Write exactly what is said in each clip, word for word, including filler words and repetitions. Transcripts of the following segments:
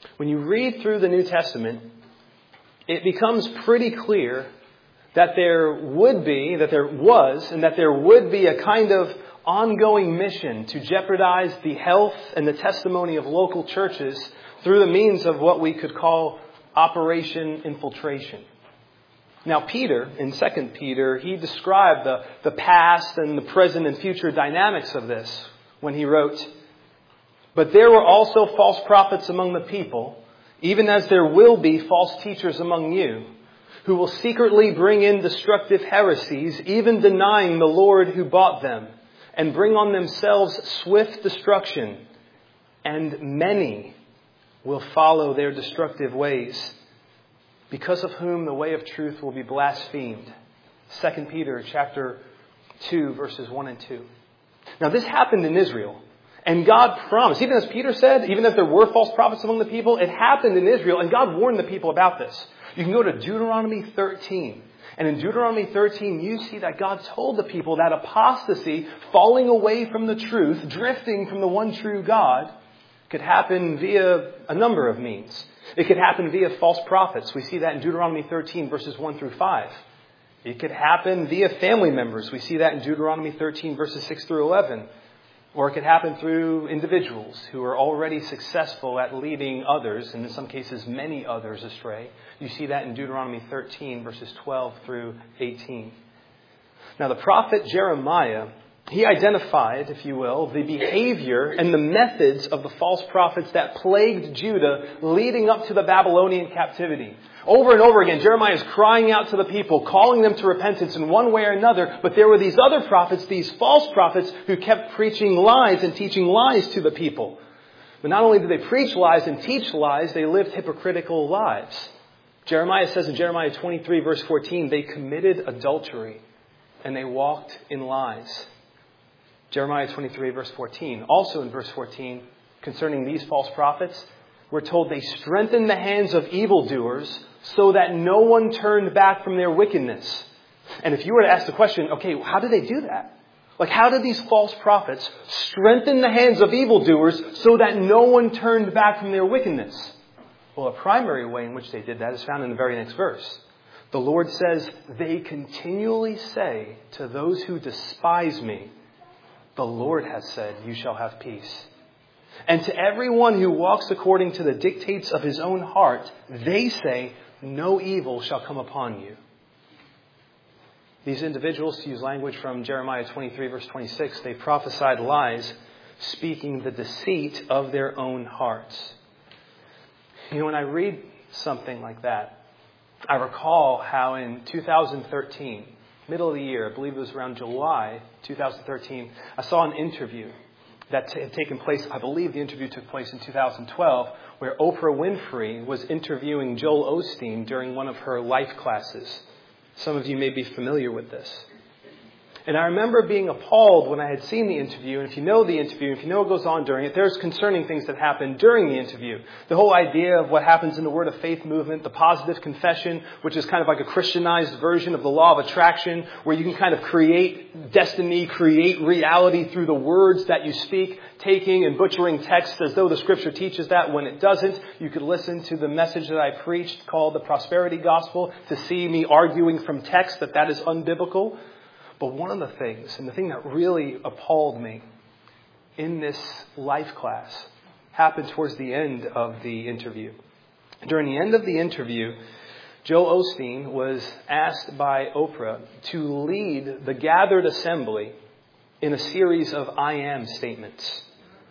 When you read through the New Testament, it becomes pretty clear that there would be, that there was, and that there would be a kind of ongoing mission to jeopardize the health and the testimony of local churches through the means of what we could call Operation Infiltration. Now, Peter, in Second Peter, he described the, the past and the present and future dynamics of this when he wrote, "But there were also false prophets among the people, even as there will be false teachers among you, who will secretly bring in destructive heresies, even denying the Lord who bought them, and bring on themselves swift destruction. And many will follow their destructive ways, because of whom the way of truth will be blasphemed." Second Peter chapter two, verses one and two. Now, this happened in Israel. And God promised, even as Peter said, even if there were false prophets among the people, it happened in Israel, and God warned the people about this. You can go to Deuteronomy thirteen. And in Deuteronomy thirteen, you see that God told the people that apostasy, falling away from the truth, drifting from the one true God, could happen via a number of means. It could happen via false prophets. We see that in Deuteronomy thirteen, verses one through five. It could happen via family members. We see that in Deuteronomy thirteen, verses six through eleven. Or it could happen through individuals who are already successful at leading others, and in some cases many others, astray. You see that in Deuteronomy thirteen, verses twelve through eighteen. Now, the prophet Jeremiah, he identified, if you will, the behavior and the methods of the false prophets that plagued Judah leading up to the Babylonian captivity. Over and over again, Jeremiah is crying out to the people, calling them to repentance in one way or another. But there were these other prophets, these false prophets, who kept preaching lies and teaching lies to the people. But not only did they preach lies and teach lies, they lived hypocritical lives. Jeremiah says in Jeremiah twenty-three, verse fourteen, they committed adultery and they walked in lies. Jeremiah twenty-three, verse fourteen. Also in verse fourteen, concerning these false prophets, we're told they strengthened the hands of evildoers so that no one turned back from their wickedness. And if you were to ask the question, okay, how did they do that? Like, how did these false prophets strengthen the hands of evildoers so that no one turned back from their wickedness? Well, a primary way in which they did that is found in the very next verse. The Lord says, "They continually say to those who despise me, the Lord has said, you shall have peace. And to everyone who walks according to the dictates of his own heart, they say, no evil shall come upon you." These individuals, to use language from Jeremiah twenty-three, verse twenty-six, they prophesied lies, speaking the deceit of their own hearts. You know, when I read something like that, I recall how in two thousand thirteen, middle of the year, I believe it was around July two thousand thirteen, I saw an interview that had taken place. I believe the interview took place in two thousand twelve, where Oprah Winfrey was interviewing Joel Osteen during one of her life classes. Some of you may be familiar with this. And I remember being appalled when I had seen the interview. And if you know the interview, if you know what goes on during it, there's concerning things that happen during the interview. The whole idea of what happens in the Word of Faith movement, the positive confession, which is kind of like a Christianized version of the law of attraction, where you can kind of create destiny, create reality through the words that you speak, taking and butchering text as though the Scripture teaches that when it doesn't. You could listen to the message that I preached called the Prosperity Gospel to see me arguing from text that that is unbiblical. But one of the things, and the thing that really appalled me in this life class, happened towards the end of the interview. During the end of the interview, Joel Osteen was asked by Oprah to lead the gathered assembly in a series of I am statements.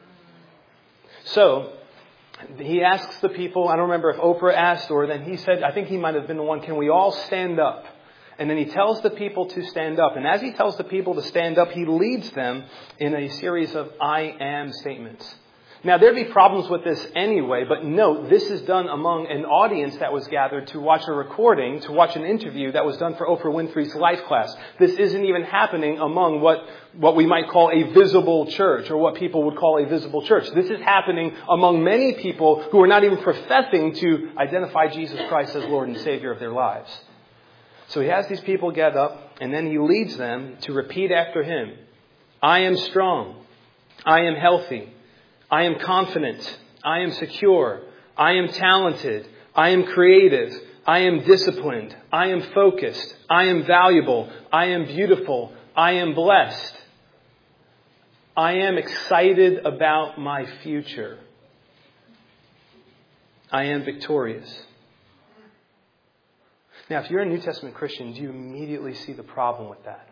So, he asks the people, I don't remember if Oprah asked or then he said, I think he might have been the one, can we all stand up? And then he tells the people to stand up. And as he tells the people to stand up, he leads them in a series of I am statements. Now, there'd be problems with this anyway, but note, this is done among an audience that was gathered to watch a recording, to watch an interview that was done for Oprah Winfrey's life class. This isn't even happening among what, what we might call a visible church, or what people would call a visible church. This is happening among many people who are not even professing to identify Jesus Christ as Lord and Savior of their lives. So he has these people get up, and then he leads them to repeat after him. I am strong. I am healthy. I am confident. I am secure. I am talented. I am creative. I am disciplined. I am focused. I am valuable. I am beautiful. I am blessed. I am excited about my future. I am victorious. Now, if you're a New Testament Christian, do you immediately see the problem with that?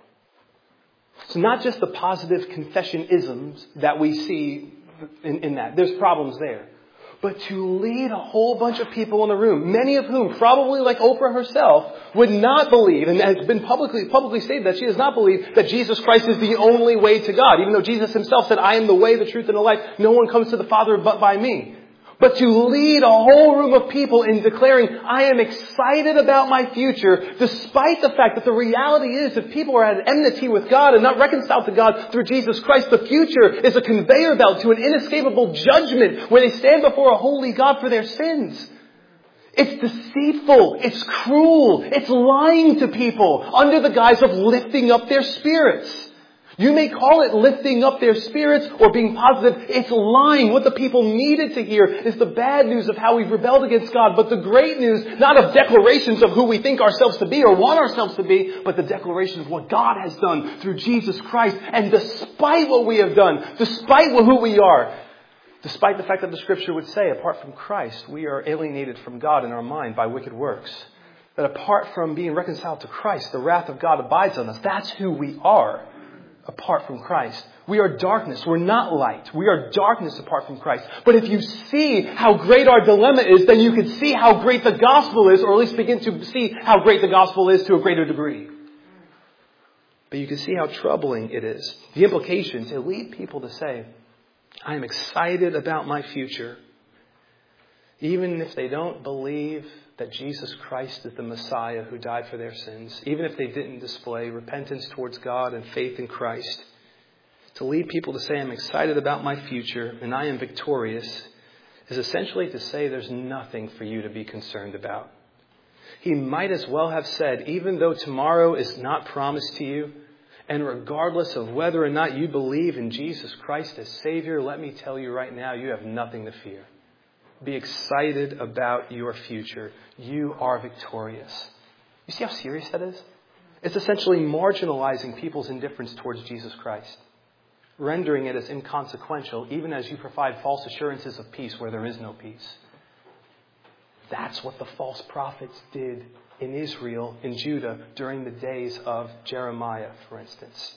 So not just the positive confession-isms that we see in, in that. There's problems there. But to lead a whole bunch of people in the room, many of whom, probably like Oprah herself, would not believe, and has been publicly publicly stated that she does not believe that Jesus Christ is the only way to God. Even though Jesus himself said, I am the way, the truth, and the life. No one comes to the Father but by me. But to lead a whole room of people in declaring, I am excited about my future, despite the fact that the reality is if people are at enmity with God and not reconciled to God through Jesus Christ, the future is a conveyor belt to an inescapable judgment where they stand before a holy God for their sins. It's deceitful. It's cruel. It's lying to people under the guise of lifting up their spirits. You may call it lifting up their spirits or being positive. It's lying. What the people needed to hear is the bad news of how we've rebelled against God, but the great news, not of declarations of who we think ourselves to be or want ourselves to be, but the declaration of what God has done through Jesus Christ. And despite what we have done, despite who we are, despite the fact that the Scripture would say, apart from Christ, we are alienated from God in our mind by wicked works. That apart from being reconciled to Christ, the wrath of God abides on us. That's who we are. Apart from Christ. We are darkness. We're not light. We are darkness apart from Christ. But if you see how great our dilemma is, then you can see how great the gospel is, or at least begin to see how great the gospel is to a greater degree. But you can see how troubling it is. The implications, it lead people to say, I am excited about my future. Even if they don't believe that Jesus Christ is the Messiah who died for their sins, even if they didn't display repentance towards God and faith in Christ, to lead people to say, I'm excited about my future and I am victorious, is essentially to say there's nothing for you to be concerned about. He might as well have said, even though tomorrow is not promised to you, and regardless of whether or not you believe in Jesus Christ as Savior, let me tell you right now, you have nothing to fear. Be excited about your future. You are victorious. You see how serious that is? It's essentially marginalizing people's indifference towards Jesus Christ, rendering it as inconsequential, even as you provide false assurances of peace where there is no peace. That's what the false prophets did in Israel, in Judah, during the days of Jeremiah, for instance.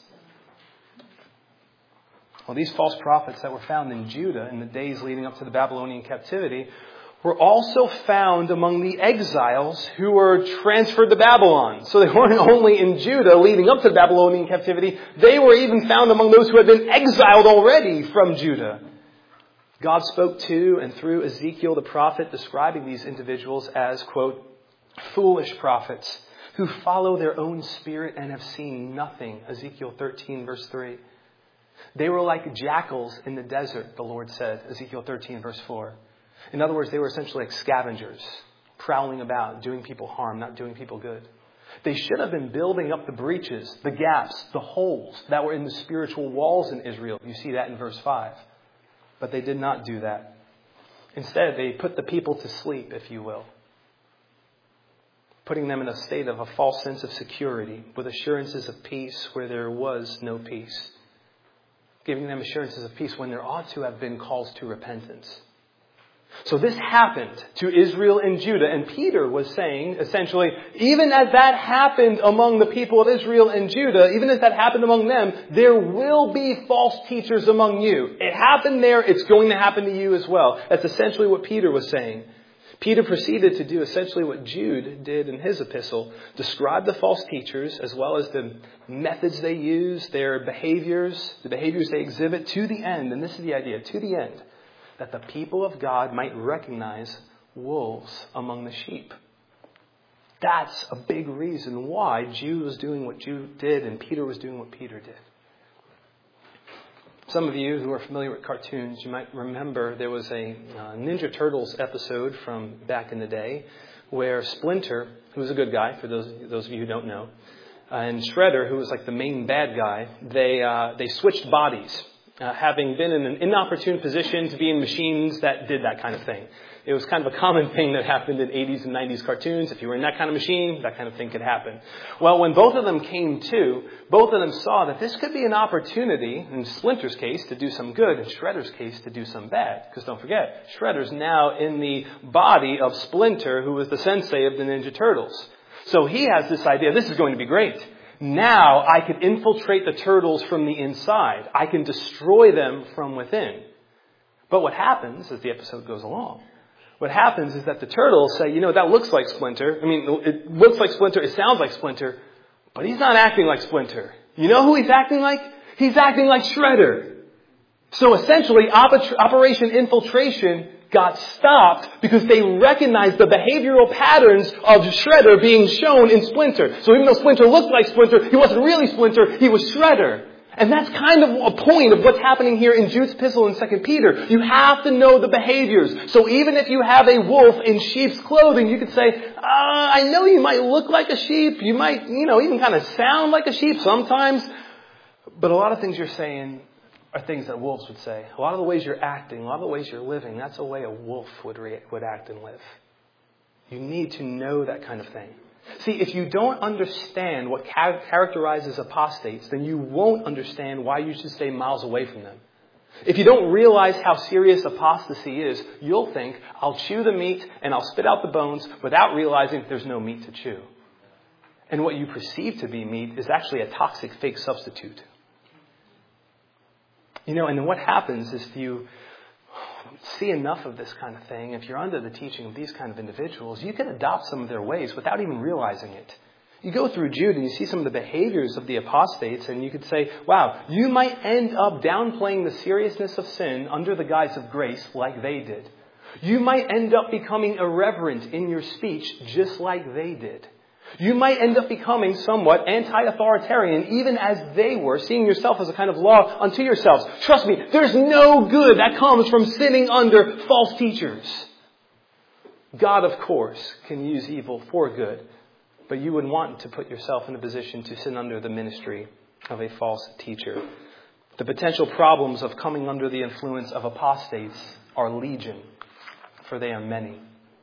Well, these false prophets that were found in Judah in the days leading up to the Babylonian captivity were also found among the exiles who were transferred to Babylon. So they weren't only in Judah leading up to the Babylonian captivity, they were even found among those who had been exiled already from Judah. God spoke to and through Ezekiel the prophet, describing these individuals as, quote, foolish prophets who follow their own spirit and have seen nothing. Ezekiel thirteen, verse three. They were like jackals in the desert, the Lord said, Ezekiel thirteen, verse four. In other words, they were essentially like scavengers, prowling about, doing people harm, not doing people good. They should have been building up the breaches, the gaps, the holes that were in the spiritual walls in Israel. You see that in verse five. But they did not do that. Instead, they put the people to sleep, if you will, putting them in a state of a false sense of security, with assurances of peace where there was no peace. Giving them assurances of peace when there ought to have been calls to repentance. So this happened to Israel and Judah. And Peter was saying, essentially, even as that happened among the people of Israel and Judah, even as that happened among them, there will be false teachers among you. It happened there. It's going to happen to you as well. That's essentially what Peter was saying. Peter proceeded to do essentially what Jude did in his epistle, describe the false teachers as well as the methods they use, their behaviors, the behaviors they exhibit to the end, and this is the idea, to the end, that the people of God might recognize wolves among the sheep. That's a big reason why Jude was doing what Jude did and Peter was doing what Peter did. Some of you who are familiar with cartoons, you might remember there was a uh, Ninja Turtles episode from back in the day where Splinter, who was a good guy, for those those of you who don't know, uh, and Shredder, who was like the main bad guy, they uh, they switched bodies. uh, having been in an inopportune position to be in machines that did that kind of thing. It was kind of a common thing that happened in eighties and nineties cartoons. If you were in that kind of machine, that kind of thing could happen. Well, when both of them came to, both of them saw that this could be an opportunity, in Splinter's case, to do some good, in Shredder's case, to do some bad. Because don't forget, Shredder's now in the body of Splinter, who was the sensei of the Ninja Turtles. So he has this idea, this is going to be great. Now I can infiltrate the turtles from the inside. I can destroy them from within. But what happens as the episode goes along, what happens is that the turtles say, you know, that looks like Splinter. I mean, it looks like Splinter, it sounds like Splinter, but he's not acting like Splinter. You know who he's acting like? He's acting like Shredder. So essentially, Op- Operation Infiltration got stopped because they recognized the behavioral patterns of Shredder being shown in Splinter. So even though Splinter looked like Splinter, he wasn't really Splinter, he was Shredder. And that's kind of a point of what's happening here in Jude's epistle in Second Peter. You have to know the behaviors. So even if you have a wolf in sheep's clothing, you could say, uh, I know you might look like a sheep. You might, you know, even kind of sound like a sheep sometimes. But a lot of things you're saying are things that wolves would say. A lot of the ways you're acting, a lot of the ways you're living, that's a way a wolf would re- would act and live. You need to know that kind of thing. See, if you don't understand what char- characterizes apostates, then you won't understand why you should stay miles away from them. If you don't realize how serious apostasy is, you'll think, I'll chew the meat and I'll spit out the bones without realizing there's no meat to chew. And what you perceive to be meat is actually a toxic fake substitute. You know, and then what happens is if you see enough of this kind of thing, if you're under the teaching of these kind of individuals, you can adopt some of their ways without even realizing it. You go through Jude and you see some of the behaviors of the apostates and you could say, wow, you might end up downplaying the seriousness of sin under the guise of grace like they did. You might end up becoming irreverent in your speech just like they did. You might end up becoming somewhat anti-authoritarian, even as they were, seeing yourself as a kind of law unto yourselves. Trust me, there's no good that comes from sitting under false teachers. God, of course, can use evil for good, but you would want to put yourself in a position to sit under the ministry of a false teacher. The potential problems of coming under the influence of apostates are legion, for they are many.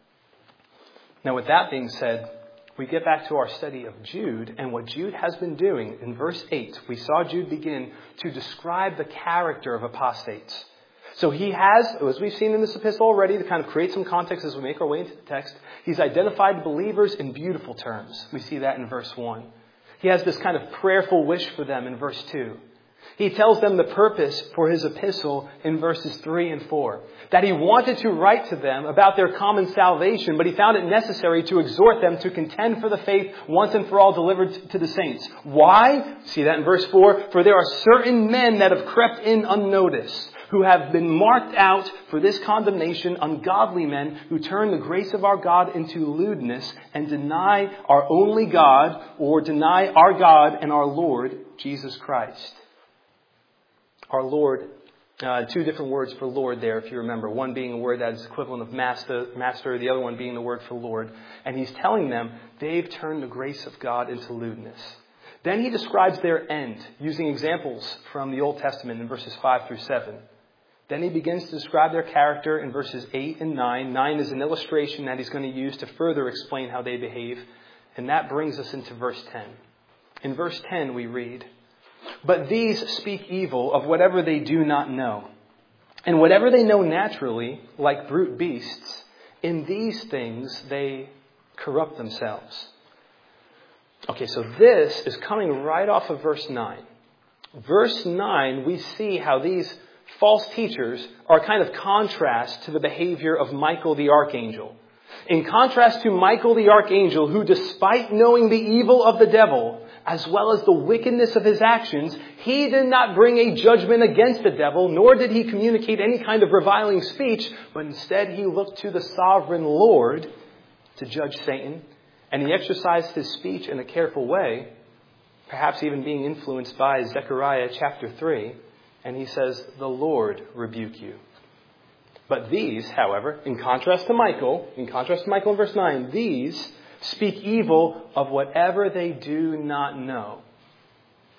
Now, with that being said, we get back to our study of Jude and what Jude has been doing. In verse eight, we saw Jude begin to describe the character of apostates. So he has, as we've seen in this epistle already, to kind of create some context as we make our way into the text, he's identified believers in beautiful terms. We see that in verse one. He has this kind of prayerful wish for them in verse two. He tells them the purpose for his epistle in verses three and four. That he wanted to write to them about their common salvation, but he found it necessary to exhort them to contend for the faith once and for all delivered to the saints. Why? See that in verse four. For there are certain men that have crept in unnoticed, who have been marked out for this condemnation, ungodly men who turn the grace of our God into lewdness and deny our only God, or deny our God and our Lord, Jesus Christ. Our Lord, uh, two different words for Lord there, if you remember. One being a word that is equivalent of master, master, the other one being the word for Lord. And he's telling them they've turned the grace of God into lewdness. Then he describes their end using examples from the Old Testament in verses five through seven. Then he begins to describe their character in verses eight and nine. nine is an illustration that he's going to use to further explain how they behave. And that brings us into verse ten. In verse ten we read, "But these speak evil of whatever they do not know. And whatever they know naturally, like brute beasts, in these things they corrupt themselves." Okay, so this is coming right off of verse nine. Verse nine, we see how these false teachers are a kind of contrast to the behavior of Michael the archangel. In contrast to Michael the archangel, who despite knowing the evil of the devil, as well as the wickedness of his actions, he did not bring a judgment against the devil, nor did he communicate any kind of reviling speech, but instead he looked to the sovereign Lord to judge Satan, and he exercised his speech in a careful way, perhaps even being influenced by Zechariah chapter three, and he says, "The Lord rebuke you." But these, however, in contrast to Michael, in contrast to Michael in verse nine, these speak evil of whatever they do not know.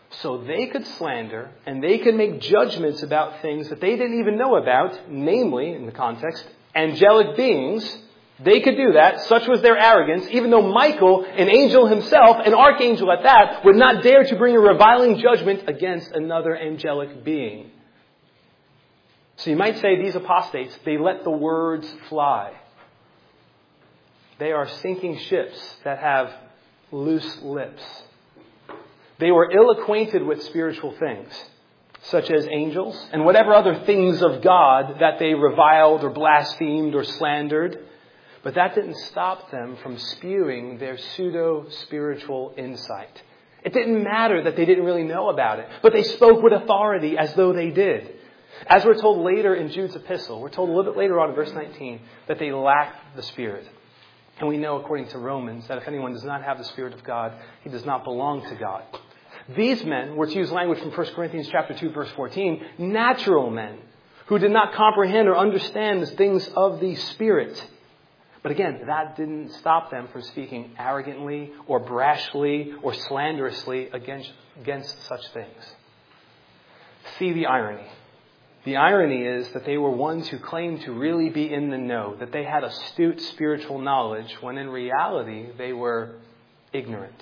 so they could slander and they could make judgments about things that they didn't even know about, namely, in the context, angelic beings. They could do that. Such was their arrogance, even though Michael, an angel himself, an archangel at that, would not dare to bring a reviling judgment against another angelic being. So you might say these apostates, they let the words fly. They are sinking ships that have loose lips. They were ill-acquainted with spiritual things, such as angels and whatever other things of God that they reviled or blasphemed or slandered. But that didn't stop them from spewing their pseudo-spiritual insight. It didn't matter that they didn't really know about it, but they spoke with authority as though they did. As we're told later in Jude's epistle, we're told a little bit later on in verse nineteen that they lacked the Spirit. And we know, according to Romans, that if anyone does not have the Spirit of God, he does not belong to God. These men were, to use language from First Corinthians chapter two, verse fourteen, natural men who did not comprehend or understand the things of the Spirit. But again, that didn't stop them from speaking arrogantly or brashly or slanderously against, against such things. See the irony. The irony is that they were ones who claimed to really be in the know, that they had astute spiritual knowledge, when in reality they were ignorant.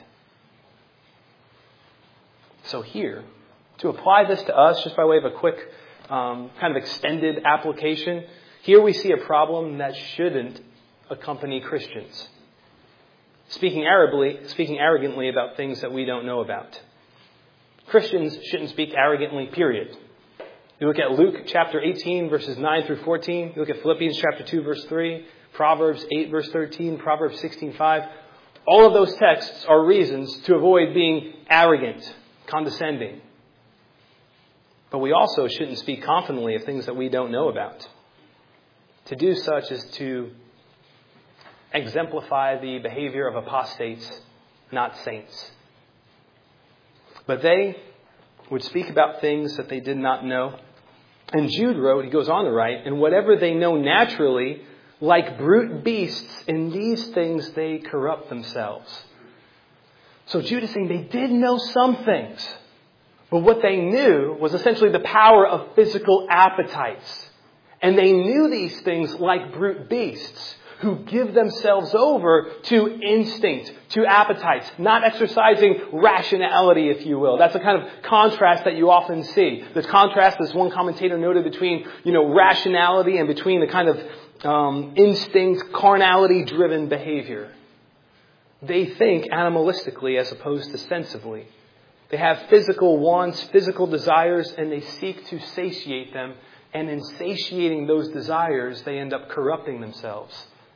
So here, to apply this to us, just by way of a quick um, kind of extended application, here we see a problem that shouldn't accompany Christians. Speaking arrogantly, speaking arrogantly about things that we don't know about. Christians shouldn't speak arrogantly, period. You look at Luke chapter eighteen, verses nine through fourteen. You look at Philippians chapter two, verse three. Proverbs eight, verse thirteen. Proverbs sixteen, five. All of those texts are reasons to avoid being arrogant, condescending. But we also shouldn't speak confidently of things that we don't know about. To do such is to exemplify the behavior of apostates, not saints. But they would speak about things that they did not know. And Jude wrote, he goes on to write, and whatever they know naturally, like brute beasts, in these things they corrupt themselves. So Jude is saying they did know some things, but what they knew was essentially the power of physical appetites. And they knew these things like brute beasts, who give themselves over to instinct, to appetites, not exercising rationality, if you will. That's a kind of contrast that you often see. The contrast, as one commentator noted, between, you know, rationality and between the kind of um, instinct, carnality-driven behavior. They think animalistically as opposed to sensibly. They have physical wants, physical desires, and they seek to satiate them. And in satiating those desires, they end up corrupting themselves.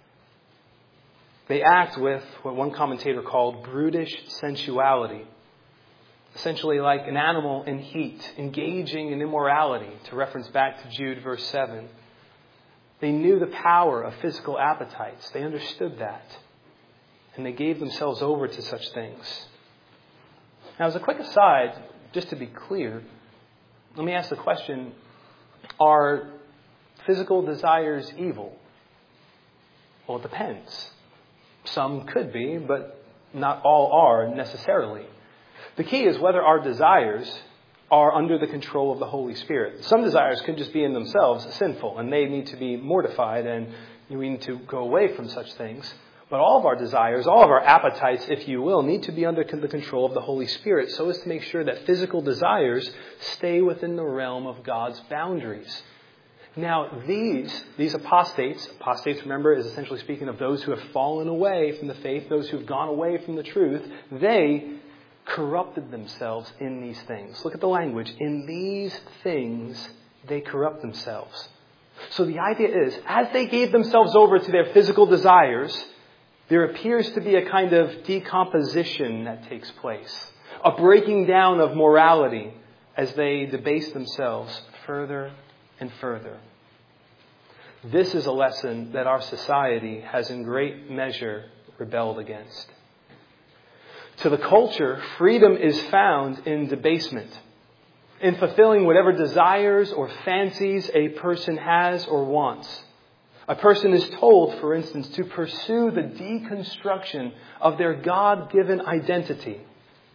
They act with what one commentator called brutish sensuality. Essentially like an animal in heat, engaging in immorality, to reference back to Jude verse seven. They knew the power of physical appetites. They understood that. And they gave themselves over to such things. Now, as a quick aside, just to be clear, let me ask the question, are physical desires evil? Well, it depends. Some could be, but not all are necessarily. The key is whether our desires are under the control of the Holy Spirit. Some desires could just be in themselves sinful, and they need to be mortified, and we need to go away from such things. But all of our desires, all of our appetites, if you will, need to be under the control of the Holy Spirit, so as to make sure that physical desires stay within the realm of God's boundaries. Now, these, these apostates, apostates, remember, is essentially speaking of those who have fallen away from the faith, those who have gone away from the truth. They corrupted themselves in these things. Look at the language. In these things, they corrupt themselves. So the idea is, as they gave themselves over to their physical desires, there appears to be a kind of decomposition that takes place. A breaking down of morality as they debase themselves further and further. This is a lesson that our society has in great measure rebelled against. To the culture, freedom is found in debasement, in fulfilling whatever desires or fancies a person has or wants. A person is told, for instance, to pursue the deconstruction of their God-given identity,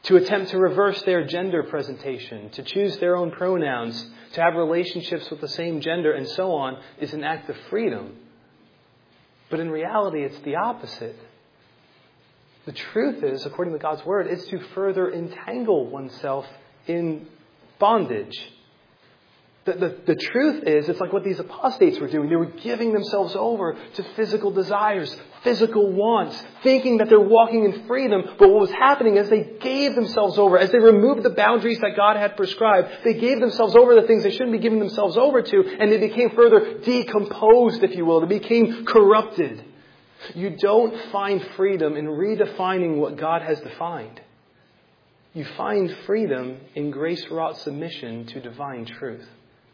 to attempt to reverse their gender presentation, to choose their own pronouns, to have relationships with the same gender, and so on, is an act of freedom. But in reality, it's the opposite. The truth is, according to God's Word, it's to further entangle oneself in bondage. The, the, the truth is, it's like what these apostates were doing. They were giving themselves over to physical desires, physical wants, thinking that they're walking in freedom. But what was happening is they gave themselves over. As they removed the boundaries that God had prescribed, they gave themselves over to things they shouldn't be giving themselves over to. And they became further decomposed, if you will. They became corrupted. You don't find freedom in redefining what God has defined. You find freedom in grace-wrought submission to divine truth.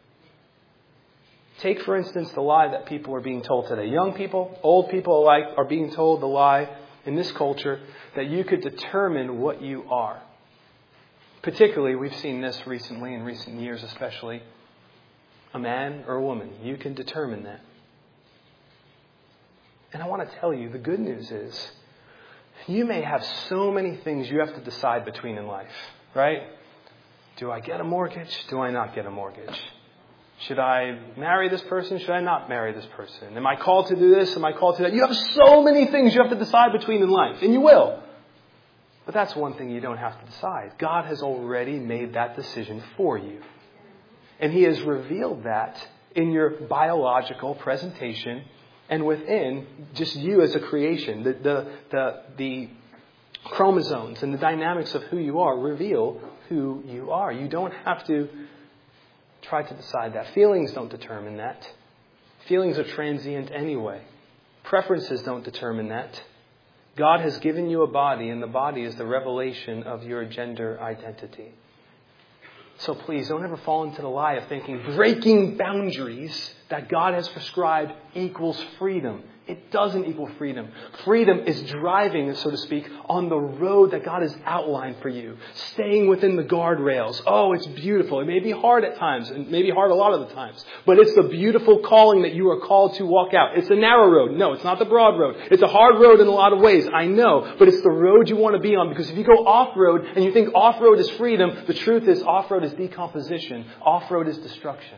Take, for instance, the lie that people are being told today. Young people, old people alike are being told the lie in this culture that you could determine what you are. Particularly, we've seen this recently, in recent years especially. A man or a woman, you can determine that. And I want to tell you, the good news is, you may have so many things you have to decide between in life, right? Do I get a mortgage? Do I not get a mortgage? Should I marry this person? Should I not marry this person? Am I called to do this? Am I called to that? You have so many things you have to decide between in life, and you will. But that's one thing you don't have to decide. God has already made that decision for you. And He has revealed that in your biological presentation and within just you as a creation. The, the, the, the chromosomes and the dynamics of who you are reveal who you are. You don't have to try to decide that. Feelings don't determine that. Feelings are transient anyway. Preferences don't determine that. God has given you a body, and the body is the revelation of your gender identity. So please don't ever fall into the lie of thinking breaking boundaries that God has prescribed equals freedom. It doesn't equal freedom. Freedom is driving, so to speak, on the road that God has outlined for you. Staying within the guardrails. Oh, it's beautiful. It may be hard at times, and maybe hard a lot of the times. But it's the beautiful calling that you are called to walk out. It's a narrow road. No, it's not the broad road. It's a hard road in a lot of ways. I know. But it's the road you want to be on. Because if you go off-road and you think off-road is freedom, the truth is off-road is decomposition. Off-road is destruction.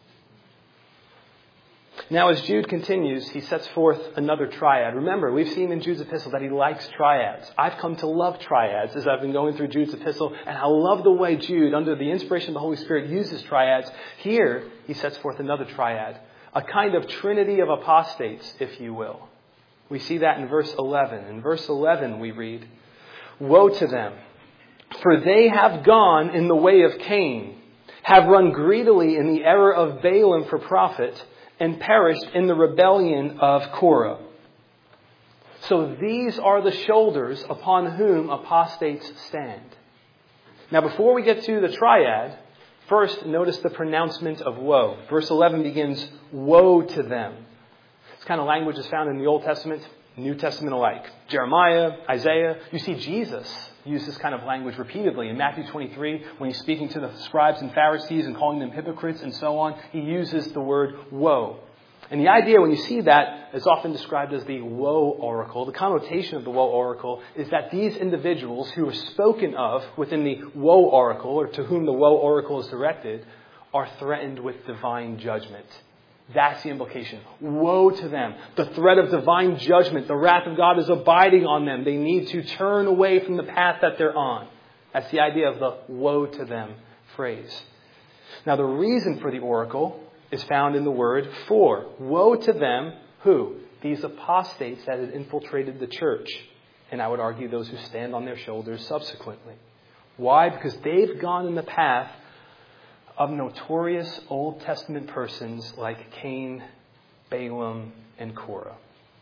Now, as Jude continues, he sets forth another triad. Remember, we've seen in Jude's epistle that he likes triads. I've come to love triads as I've been going through Jude's epistle, and I love the way Jude, under the inspiration of the Holy Spirit, uses triads. Here, he sets forth another triad, a kind of trinity of apostates, if you will. We see that in verse eleven. In verse eleven, we read, "Woe to them, for they have gone in the way of Cain, have run greedily in the error of Balaam for profit, and perished in the rebellion of Korah." So these are the shoulders upon whom apostates stand. Now, before we get to the triad, first notice the pronouncement of woe. Verse eleven begins, "Woe to them." This kind of language is found in the Old Testament, New Testament alike. Jeremiah, Isaiah. You see Jesus use this kind of language repeatedly. In Matthew twenty-three, when he's speaking to the scribes and Pharisees and calling them hypocrites and so on, he uses the word woe. And the idea, when you see that, is often described as the woe oracle. The connotation of the woe oracle is that these individuals who are spoken of within the woe oracle, or to whom the woe oracle is directed, are threatened with divine judgment. That's the implication. Woe to them. The threat of divine judgment, the wrath of God is abiding on them. They need to turn away from the path that they're on. That's the idea of the woe to them phrase. Now, the reason for the oracle is found in the word for. Woe to them, who? These apostates that had infiltrated the church. And I would argue those who stand on their shoulders subsequently. Why? Because they've gone in the path of notorious Old Testament persons like Cain, Balaam, and Korah.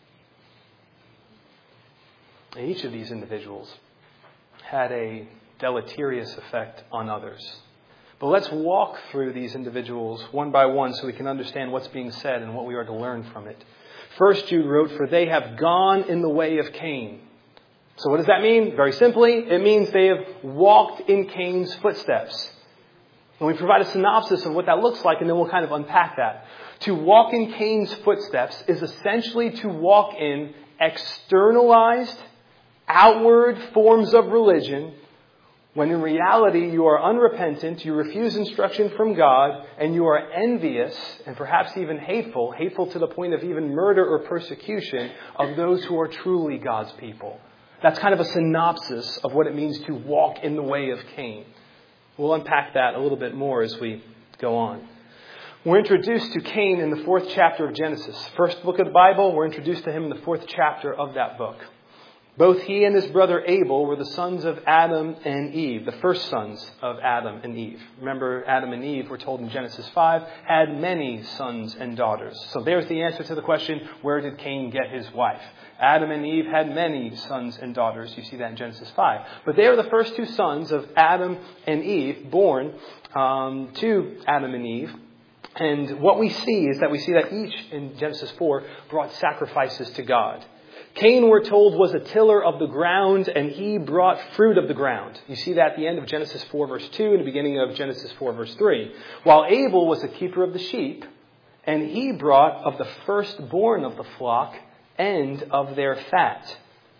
And each of these individuals had a deleterious effect on others. But let's walk through these individuals one by one so we can understand what's being said and what we are to learn from it. First, Jude wrote, "For they have gone in the way of Cain." So what does that mean? Very simply, it means they have walked in Cain's footsteps. And we provide a synopsis of what that looks like, and then we'll kind of unpack that. To walk in Cain's footsteps is essentially to walk in externalized, outward forms of religion when in reality you are unrepentant, you refuse instruction from God, and you are envious and perhaps even hateful, hateful to the point of even murder or persecution of those who are truly God's people. That's kind of a synopsis of what it means to walk in the way of Cain. We'll unpack that a little bit more as we go on. We're introduced to Cain in the fourth chapter of Genesis. First book of the Bible, we're introduced to him in the fourth chapter of that book. Both he and his brother Abel were the sons of Adam and Eve, the first sons of Adam and Eve. Remember, Adam and Eve, we're told in Genesis five, had many sons and daughters. So there's the answer to the question, where did Cain get his wife? Adam and Eve had many sons and daughters. You see that in Genesis five. But they are the first two sons of Adam and Eve, born um, to Adam and Eve. And what we see is that we see that each, in Genesis four, brought sacrifices to God. Cain, we're told, was a tiller of the ground, and he brought fruit of the ground. You see that at the end of Genesis four, verse two, and the beginning of Genesis four, verse three. While Abel was the keeper of the sheep, and he brought of the firstborn of the flock and of their fat.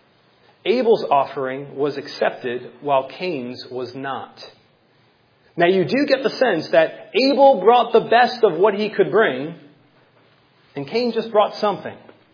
Abel's offering was accepted, while Cain's was not. Now, you do get the sense that Abel brought the best of what he could bring, and Cain just brought something.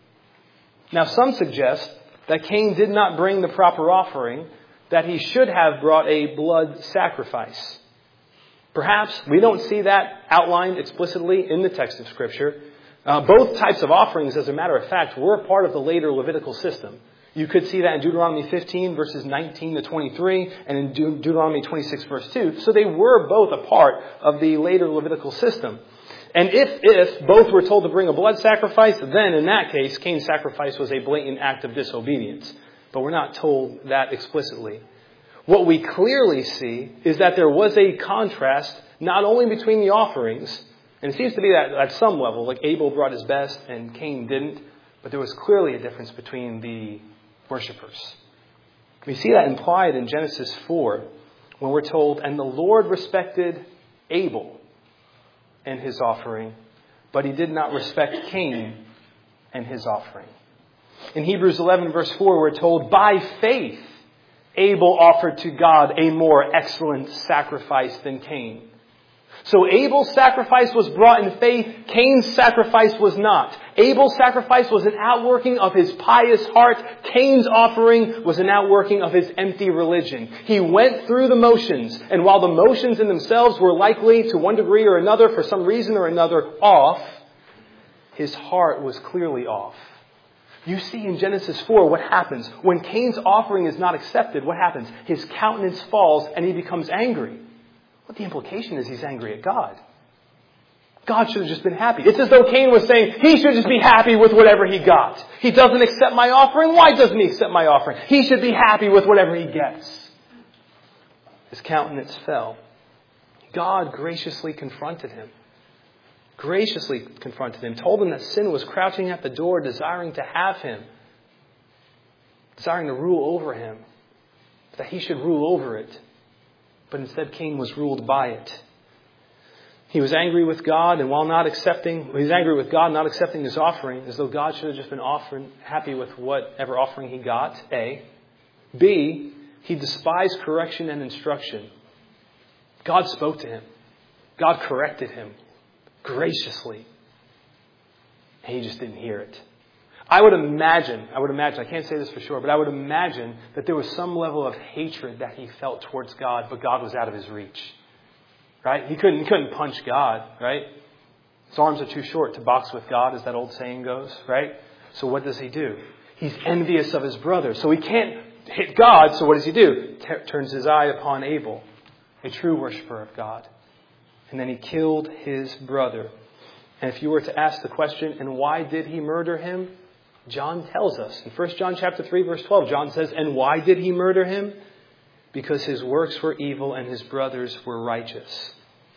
Now, some suggest that Cain did not bring the proper offering, that he should have brought a blood sacrifice. Perhaps we don't see that outlined explicitly in the text of Scripture. Uh, both types of offerings, as a matter of fact, were part of the later Levitical system. You could see that in Deuteronomy fifteen, verses nineteen to twenty-three, and in De- Deuteronomy twenty-six, verse two. So they were both a part of the later Levitical system. And if, if both were told to bring a blood sacrifice, then in that case, Cain's sacrifice was a blatant act of disobedience. But we're not told that explicitly. What we clearly see is that there was a contrast not only between the offerings, and it seems to be that at some level, like Abel brought his best and Cain didn't, but there was clearly a difference between the worshippers. We see that implied in Genesis four, when we're told, and the Lord respected Abel and his offering, but he did not respect Cain and his offering. In Hebrews eleven, verse four, we're told, by faith, Abel offered to God a more excellent sacrifice than Cain. So Abel's sacrifice was brought in faith. Cain's sacrifice was not. Abel's sacrifice was an outworking of his pious heart. Cain's offering was an outworking of his empty religion. He went through the motions, and while the motions in themselves were likely, to one degree or another, for some reason or another, off, his heart was clearly off. You see in Genesis four what happens. When Cain's offering is not accepted, what happens? His countenance falls and he becomes angry. What the implication is, he's angry at God. God should have just been happy. It's as though Cain was saying, he should just be happy with whatever he got. He doesn't accept my offering. Why doesn't he accept my offering? He should be happy with whatever he gets. His countenance fell. God graciously confronted him. Graciously confronted him. Told him that sin was crouching at the door, desiring to have him. Desiring to rule over him. That he should rule over it. But instead, Cain was ruled by it. He was angry with God, and while not accepting, he was angry with God, not accepting his offering, as though God should have just been offering, happy with whatever offering he got, A. B, he despised correction and instruction. God spoke to him. God corrected him graciously. And he just didn't hear it. I would imagine, I would imagine, I can't say this for sure, but I would imagine that there was some level of hatred that he felt towards God, but God was out of his reach. Right? He couldn't, he couldn't punch God, right? His arms are too short to box with God, as that old saying goes, right? So what does he do? He's envious of his brother. So he can't hit God, so what does he do? T- turns his eye upon Abel, a true worshiper of God. And then he killed his brother. And if you were to ask the question, and why did he murder him? John tells us. In First John chapter three, verse twelve, John says, and why did he murder him? Because his works were evil and his brothers were righteous.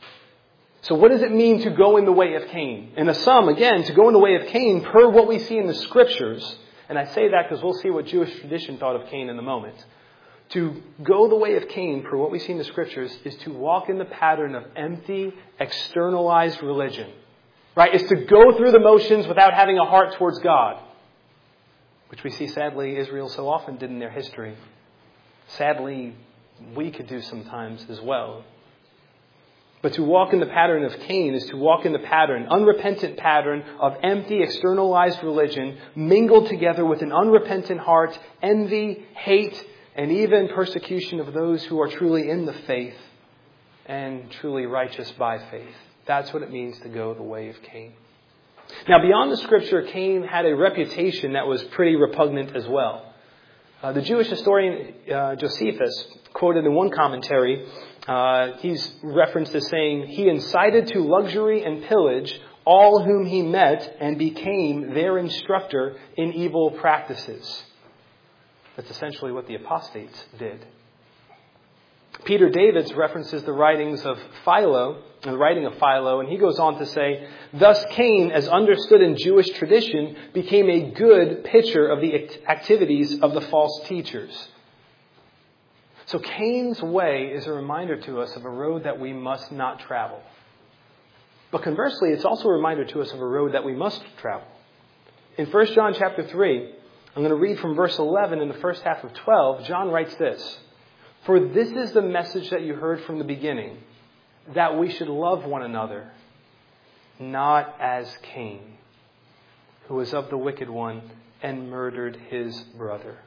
So what does it mean to go in the way of Cain? In a sum, again, to go in the way of Cain, per what we see in the Scriptures, and I say that because we'll see what Jewish tradition thought of Cain in a moment. To go the way of Cain, per what we see in the Scriptures, is to walk in the pattern of empty, externalized religion. Right? Is to go through the motions without having a heart towards God. Which we see, sadly, Israel so often did in their history. Sadly, we could do sometimes as well. But to walk in the pattern of Cain is to walk in the pattern, unrepentant pattern of empty, externalized religion, mingled together with an unrepentant heart, envy, hate, and even persecution of those who are truly in the faith and truly righteous by faith. That's what it means to go the way of Cain. Now, beyond the Scripture, Cain had a reputation that was pretty repugnant as well. Uh, the Jewish historian uh, Josephus, quoted in one commentary, uh, he's referenced as saying, he incited to luxury and pillage all whom he met and became their instructor in evil practices. That's essentially what the apostates did. Peter Davids references the writings of Philo, the writing of Philo, and he goes on to say, thus Cain, as understood in Jewish tradition, became a good picture of the activities of the false teachers. So Cain's way is a reminder to us of a road that we must not travel. But conversely, it's also a reminder to us of a road that we must travel. In First John chapter three, I'm going to read from verse eleven in the first half of twelve. John writes this, for this is the message that you heard from the beginning, that we should love one another, not as Cain, who was of the wicked one and murdered his brother.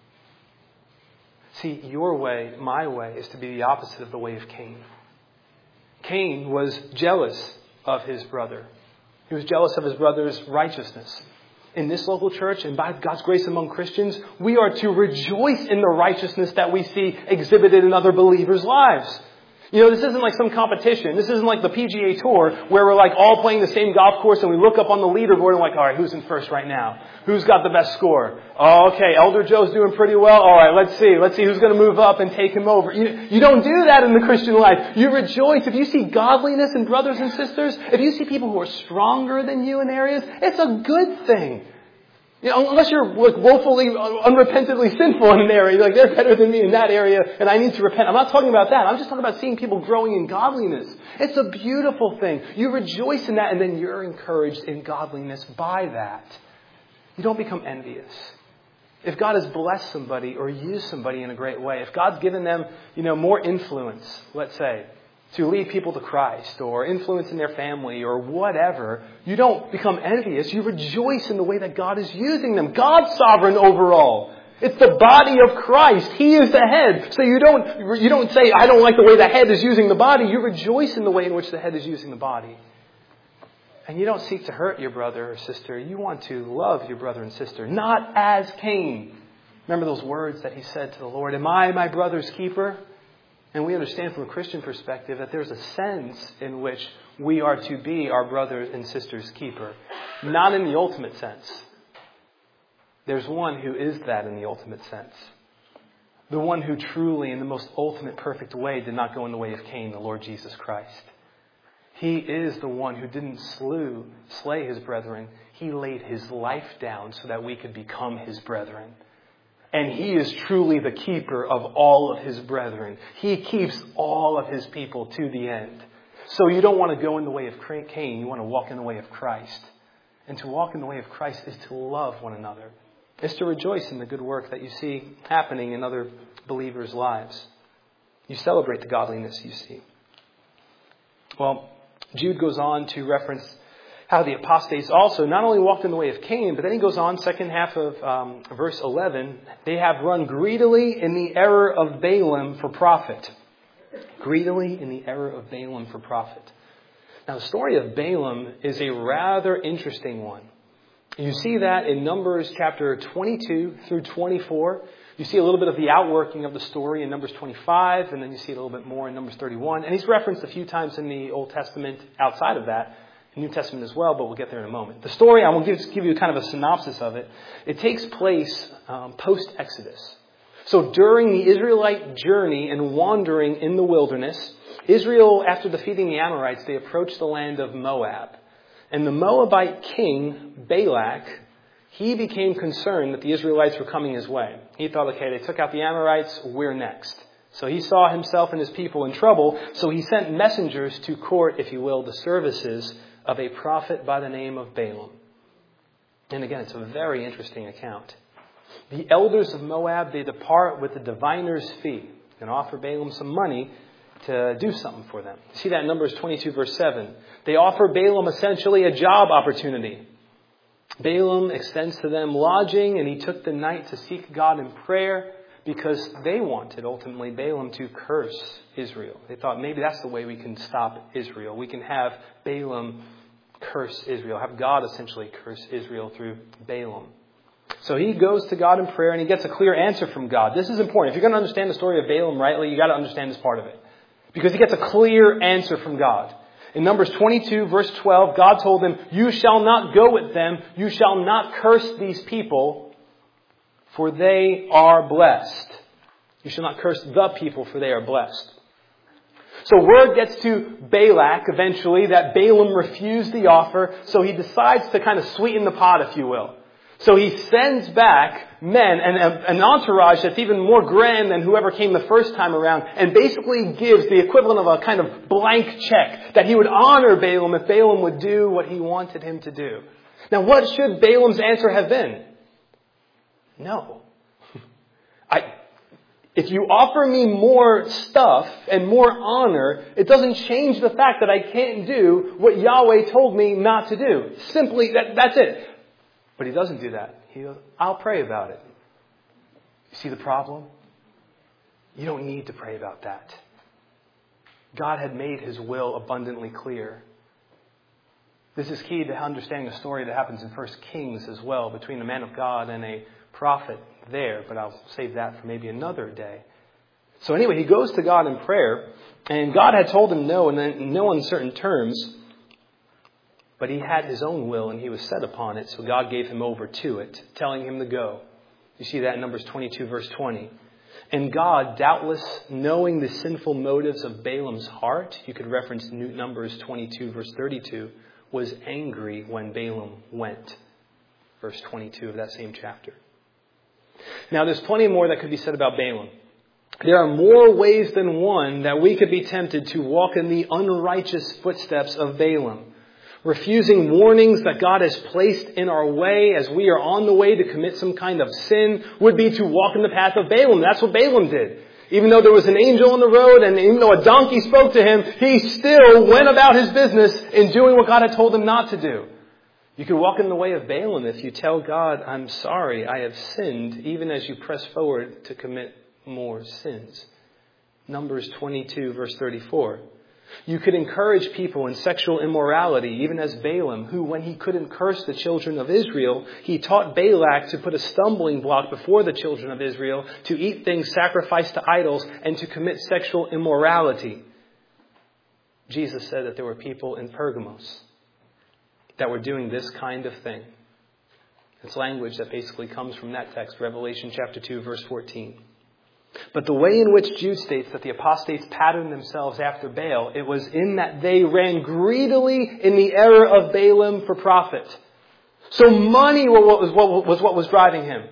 See, your way, my way, is to be the opposite of the way of Cain. Cain was jealous of his brother. He was jealous of his brother's righteousness. In this local church, and by God's grace among Christians, we are to rejoice in the righteousness that we see exhibited in other believers' lives. You know, this isn't like some competition. This isn't like the P G A Tour where we're like all playing the same golf course and we look up on the leaderboard and like, all right, who's in first right now? Who's got the best score? Oh, okay, Elder Joe's doing pretty well. All right, let's see. Let's see who's going to move up and take him over. You, you don't do that in the Christian life. You rejoice. If you see godliness in brothers and sisters, if you see people who are stronger than you in areas, it's a good thing. You know, unless you're like woefully, unrepentantly sinful in an area, you're like, they're better than me in that area and I need to repent. I'm not talking about that. I'm just talking about seeing people growing in godliness. It's a beautiful thing. You rejoice in that and then you're encouraged in godliness by that. You don't become envious. If God has blessed somebody or used somebody in a great way, if God's given them, you know, more influence, let's say, to lead people to Christ or influence in their family or whatever, you don't become envious. You rejoice in the way that God is using them. God's sovereign over all. It's the body of Christ. He is the head. So you don't, you don't say, I don't like the way the head is using the body. You rejoice in the way in which the head is using the body. And you don't seek to hurt your brother or sister. You want to love your brother and sister, not as Cain. Remember those words that he said to the Lord, am I my brother's keeper? And we understand from a Christian perspective that there's a sense in which we are to be our brother and sister's keeper. Not in the ultimate sense. There's one who is that in the ultimate sense. The one who truly, in the most ultimate, perfect way, did not go in the way of Cain, the Lord Jesus Christ. He is the one who didn't slew, slay his brethren. He laid his life down so that we could become his brethren. And he is truly the keeper of all of his brethren. He keeps all of his people to the end. So you don't want to go in the way of Cain. You want to walk in the way of Christ. And to walk in the way of Christ is to love one another. It's to rejoice in the good work that you see happening in other believers' lives. You celebrate the godliness you see. Well, Jude goes on to reference how the apostates also not only walked in the way of Cain, but then he goes on, second half of um, verse eleven, they have run greedily in the error of Balaam for profit. Greedily in the error of Balaam for profit. Now, the story of Balaam is a rather interesting one. You see that in Numbers chapter twenty-two through twenty-four. You see a little bit of the outworking of the story in Numbers twenty-five, and then you see a little bit more in Numbers thirty-one. And he's referenced a few times in the Old Testament outside of that. New Testament as well, but we'll get there in a moment. The story, I will give, give you kind of a synopsis of it. It takes place um, post-Exodus. So during the Israelite journey and wandering in the wilderness, Israel, after defeating the Amorites, they approached the land of Moab. And the Moabite king, Balak, he became concerned that the Israelites were coming his way. He thought, okay, they took out the Amorites, we're next. So he saw himself and his people in trouble, so he sent messengers to court, if you will, the services of a prophet by the name of Balaam. And again, it's a very interesting account. The elders of Moab, they depart with the diviner's fee. and offer Balaam some money to do something for them. You see that in Numbers twenty-two, verse seven. They offer Balaam essentially a job opportunity. Balaam extends to them lodging, and he took the night to seek God in prayer because they wanted, ultimately, Balaam to curse Israel. They thought maybe that's the way we can stop Israel. We can have Balaam curse Israel, have God essentially curse Israel through Balaam. So he goes to God in prayer, and he gets a clear answer from God. This is important. If you're going to understand the story of Balaam rightly, you've got to understand this part of it. Because he gets a clear answer from God. In Numbers twenty-two, verse twelve, God told him, "You shall not go with them. You shall not curse these people, for they are blessed." You shall not curse the people, for they are blessed. So word gets to Balak eventually that Balaam refused the offer, so he decides to kind of sweeten the pot, if you will. So he sends back men and an entourage that's even more grand than whoever came the first time around, and basically gives the equivalent of a kind of blank check that he would honor Balaam if Balaam would do what he wanted him to do. Now, what should Balaam's answer have been? No. I, if you offer me more stuff and more honor, it doesn't change the fact that I can't do what Yahweh told me not to do. Simply, that, that's it. But he doesn't do that. He goes, "I'll pray about it." You see the problem? You don't need to pray about that. God had made his will abundantly clear. This is key to understanding a story that happens in First Kings as well, between a man of God and a prophet there. But I'll save that for maybe another day. So anyway, he goes to God in prayer, and God had told him no, and in no uncertain terms. But he had his own will, and he was set upon it, so God gave him over to it, telling him to go. You see that in Numbers twenty-two, verse twenty. And God, doubtless knowing the sinful motives of Balaam's heart, you could reference Numbers twenty-two, verse thirty-two, was angry when Balaam went. Verse twenty-two of that same chapter. Now, there's plenty more that could be said about Balaam. There are more ways than one that we could be tempted to walk in the unrighteous footsteps of Balaam. Refusing warnings that God has placed in our way as we are on the way to commit some kind of sin would be to walk in the path of Balaam. That's what Balaam did. Even though there was an angel on the road and even though a donkey spoke to him, he still went about his business in doing what God had told him not to do. You could walk in the way of Balaam if you tell God, "I'm sorry, I have sinned," even as you press forward to commit more sins. Numbers twenty-two, verse thirty-four. You could encourage people in sexual immorality, even as Balaam, who, when he couldn't curse the children of Israel, he taught Balak to put a stumbling block before the children of Israel, to eat things sacrificed to idols, and to commit sexual immorality. Jesus said that there were people in Pergamos that were doing this kind of thing. It's language that basically comes from that text, Revelation chapter two, verse fourteen. But the way in which Jude states that the apostates patterned themselves after Baal, it was in that they ran greedily in the error of Balaam for profit. So money was what was driving him.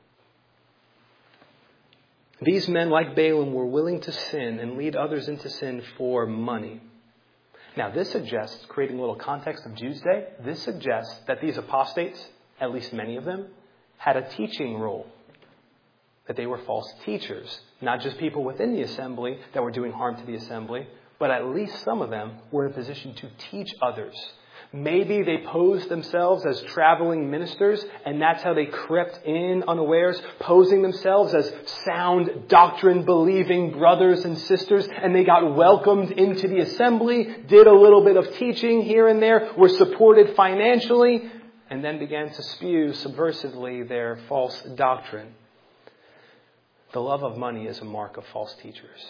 These men, like Balaam, were willing to sin and lead others into sin for money. Now, this suggests, creating a little context of Jude's day, this suggests that these apostates, at least many of them, had a teaching role. That they were false teachers. Not just people within the assembly that were doing harm to the assembly, but at least some of them were in a position to teach others. Maybe they posed themselves as traveling ministers, and that's how they crept in unawares, posing themselves as sound doctrine-believing brothers and sisters, and they got welcomed into the assembly, did a little bit of teaching here and there, were supported financially, and then began to spew subversively their false doctrine. The love of money is a mark of false teachers.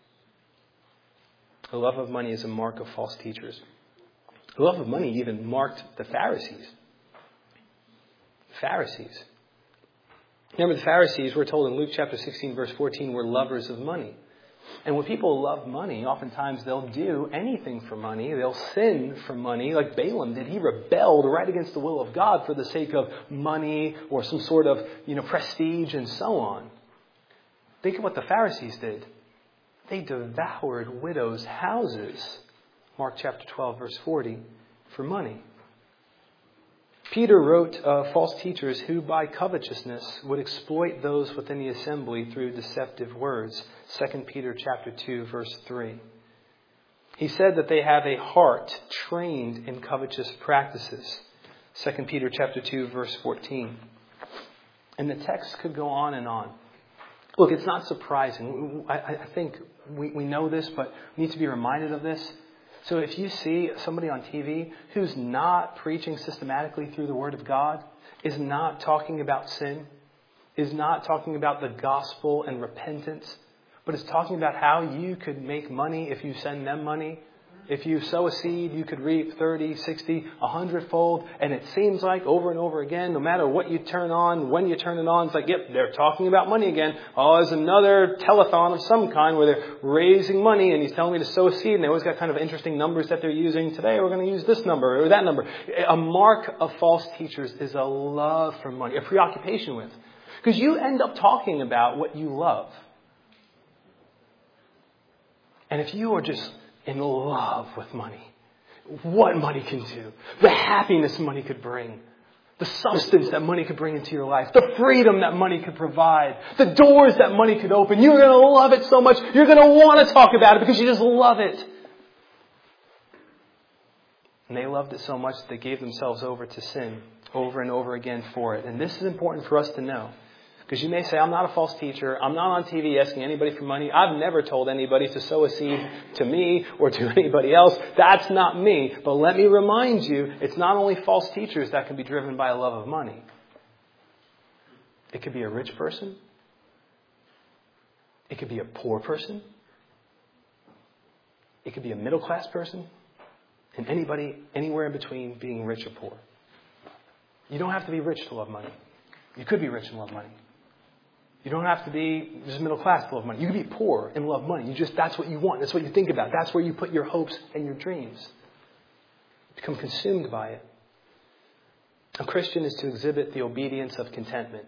The love of money is a mark of false teachers. The love of money even marked the Pharisees. Pharisees. Remember, the Pharisees, we're told in Luke chapter sixteen, verse fourteen, were lovers of money. And when people love money, oftentimes they'll do anything for money. They'll sin for money, like Balaam did. He rebelled right against the will of God for the sake of money or some sort of, you know, prestige and so on. Think of what the Pharisees did. They devoured widows' houses. Mark chapter twelve, verse forty, for money. Peter wrote of false teachers who by covetousness would exploit those within the assembly through deceptive words. Second Peter chapter two, verse three. He said that they have a heart trained in covetous practices. Second Peter chapter two, verse fourteen. And the text could go on and on. Look, it's not surprising. I, I think we, we know this, but we need to be reminded of this. So if you see somebody on T V who's not preaching systematically through the Word of God, is not talking about sin, is not talking about the gospel and repentance, but is talking about how you could make money if you send them money. If you sow a seed, you could reap thirty, sixty, one hundred fold. And it seems like over and over again, no matter what you turn on, when you turn it on, it's like, yep, they're talking about money again. Oh, there's another telethon of some kind where they're raising money and he's telling me to sow a seed. And they always got kind of interesting numbers that they're using. Today we're going to use this number or that number. A mark of false teachers is a love for money, a preoccupation with. Because you end up talking about what you love. And if you are just in love with money, what money can do, the happiness money could bring, the substance that money could bring into your life, the freedom that money could provide, the doors that money could open, you're going to love it so much, you're going to want to talk about it because you just love it. And they loved it so much that they gave themselves over to sin over and over again for it. And this is important for us to know. Because you may say, I'm not a false teacher. I'm not on T V asking anybody for money. I've never told anybody to sow a seed to me or to anybody else. That's not me. But let me remind you, it's not only false teachers that can be driven by a love of money. It could be a rich person. It could be a poor person. It could be a middle-class person. And anybody, anywhere in between being rich or poor. You don't have to be rich to love money. You could be rich and love money. You don't have to be just middle class to love money. You can be poor and love money. You just, that's what you want. That's what you think about. That's where you put your hopes and your dreams. Become consumed by it. A Christian is to exhibit the obedience of contentment.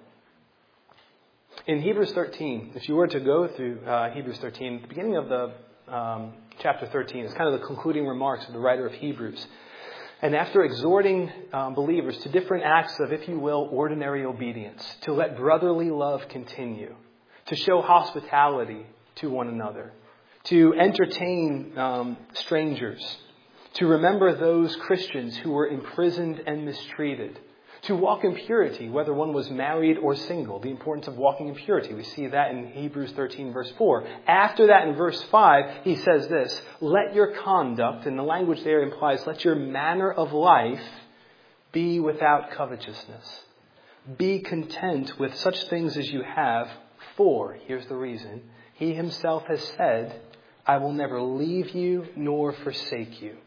In Hebrews thirteen, if you were to go through uh, Hebrews thirteen, at the beginning of the um, chapter thirteen, it's kind of the concluding remarks of the writer of Hebrews. And after exhorting um, believers to different acts of, if you will, ordinary obedience, to let brotherly love continue, to show hospitality to one another, to entertain um, strangers, to remember those Christians who were imprisoned and mistreated, to walk in purity, whether one was married or single, the importance of walking in purity. We see that in Hebrews thirteen, verse four. After that, in verse five, he says this, let your conduct, and the language there implies, let your manner of life be without covetousness. Be content with such things as you have, for, here's the reason, he himself has said, I will never leave you nor forsake you.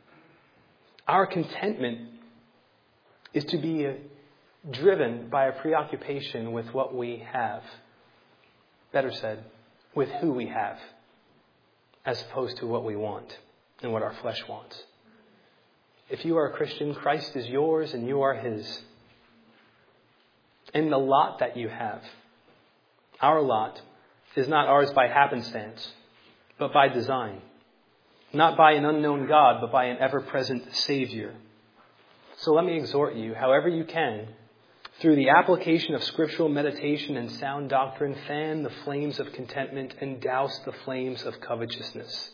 Our contentment is to be driven by a preoccupation with what we have. Better said, with who we have, as opposed to what we want and what our flesh wants. If you are a Christian, Christ is yours and you are his. And the lot that you have, our lot, is not ours by happenstance, but by design. Not by an unknown God, but by an ever-present Savior. So let me exhort you, however you can, through the application of scriptural meditation and sound doctrine, fan the flames of contentment and douse the flames of covetousness.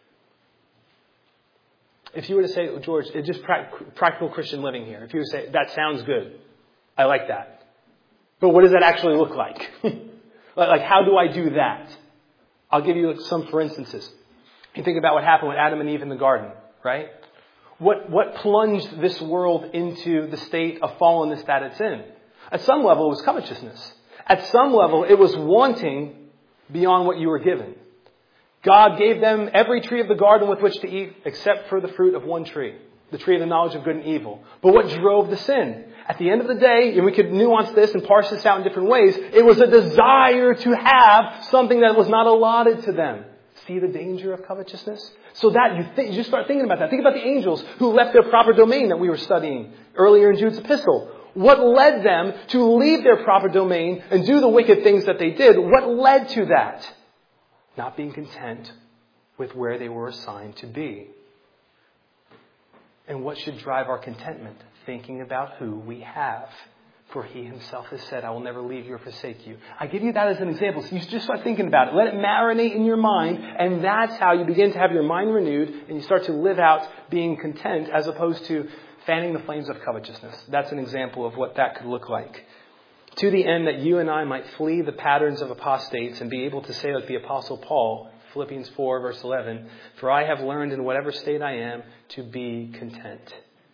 If you were to say, George, it's just practical Christian living here. If you were to say, that sounds good. I like that. But what does that actually look like? Like, how do I do that? I'll give you some for instances. You think about what happened with Adam and Eve in the garden, right? What what plunged this world into the state of fallenness that it's in? At some level, it was covetousness. At some level, it was wanting beyond what you were given. God gave them every tree of the garden with which to eat, except for the fruit of one tree, the tree of the knowledge of good and evil. But what drove the sin? At the end of the day, and we could nuance this and parse this out in different ways, it was a desire to have something that was not allotted to them. See the danger of covetousness? So that you think, you just start thinking about that. Think about the angels who left their proper domain that we were studying earlier in Jude's epistle. What led them to leave their proper domain and do the wicked things that they did? What led to that? Not being content with where they were assigned to be. And what should drive our contentment? thinking about who we have. For he himself has said, I will never leave you or forsake you. I give you that as an example. So you just start thinking about it. Let it marinate in your mind. And that's how you begin to have your mind renewed. And you start to live out being content as opposed to fanning the flames of covetousness. That's an example of what that could look like. To the end that you and I might flee the patterns of apostates and be able to say like the Apostle Paul, Philippians four verse eleven, for I have learned in whatever state I am to be content.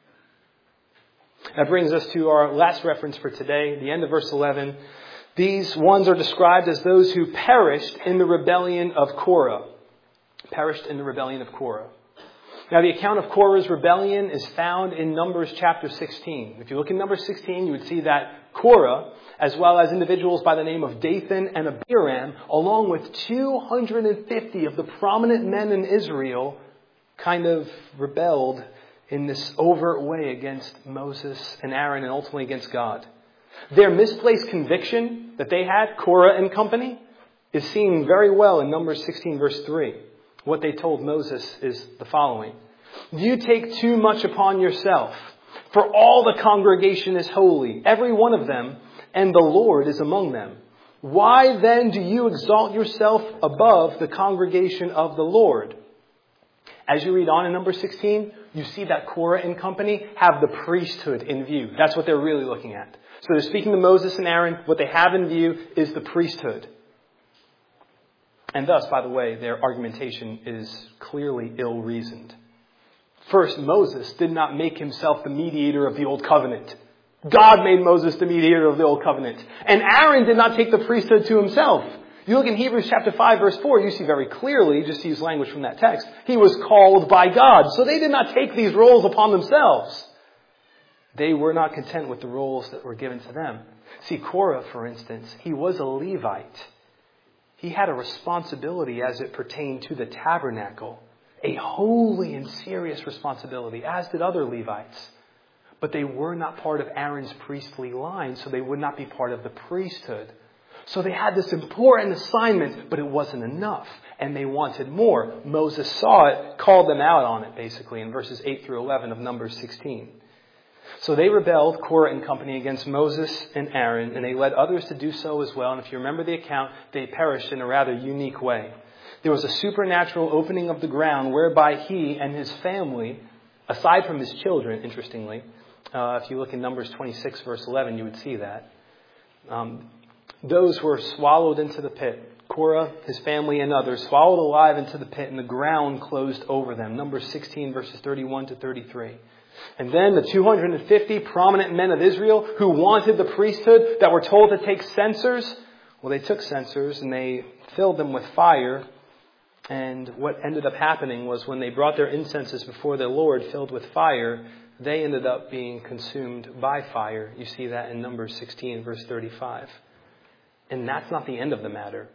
That brings us to our last reference for today, the end of verse eleven. These ones are described as those who perished in the rebellion of Korah. Perished in the rebellion of Korah. Now the account of Korah's rebellion is found in Numbers chapter sixteen. If you look in Numbers sixteen, you would see that Korah, as well as individuals by the name of Dathan and Abiram, along with two hundred fifty of the prominent men in Israel, kind of rebelled in this overt way against Moses and Aaron and ultimately against God. Their misplaced conviction that they had, Korah and company, is seen very well in Numbers sixteen verse three. What they told Moses is the following. You take too much upon yourself, for all the congregation is holy, every one of them, and the Lord is among them. Why then do you exalt yourself above the congregation of the Lord? As you read on in number sixteen, you see that Korah and company have the priesthood in view. That's what they're really looking at. So they're speaking to Moses and Aaron. What they have in view is the priesthood. And thus, by the way, their argumentation is clearly ill-reasoned. First, Moses did not make himself the mediator of the old covenant. God made Moses the mediator of the old covenant. And Aaron did not take the priesthood to himself. You look in Hebrews chapter five, verse four, you see very clearly, just to use language from that text, he was called by God. So they did not take these roles upon themselves. They were not content with the roles that were given to them. See, Korah, for instance, he was a Levite. He had a responsibility as it pertained to the tabernacle, a holy and serious responsibility, as did other Levites. But they were not part of Aaron's priestly line, so they would not be part of the priesthood. So they had this important assignment, but it wasn't enough, and they wanted more. Moses saw it, called them out on it, basically, in verses eight through eleven of Numbers sixteen. So they rebelled, Korah and company, against Moses and Aaron, and they led others to do so as well. And if you remember the account, they perished in a rather unique way. There was a supernatural opening of the ground whereby he and his family, aside from his children, interestingly, uh, if you look in Numbers twenty-six, verse eleven, you would see that. Um, those were swallowed into the pit. Korah, his family, and others swallowed alive into the pit, and the ground closed over them. Numbers sixteen, verses thirty-one to thirty-three. And then the two hundred fifty prominent men of Israel who wanted the priesthood, that were told to take censers, well, they took censers and they filled them with fire. And what ended up happening was when they brought their incenses before the Lord filled with fire, they ended up being consumed by fire. You see that in Numbers sixteen, verse thirty-five. And that's not the end of the matter.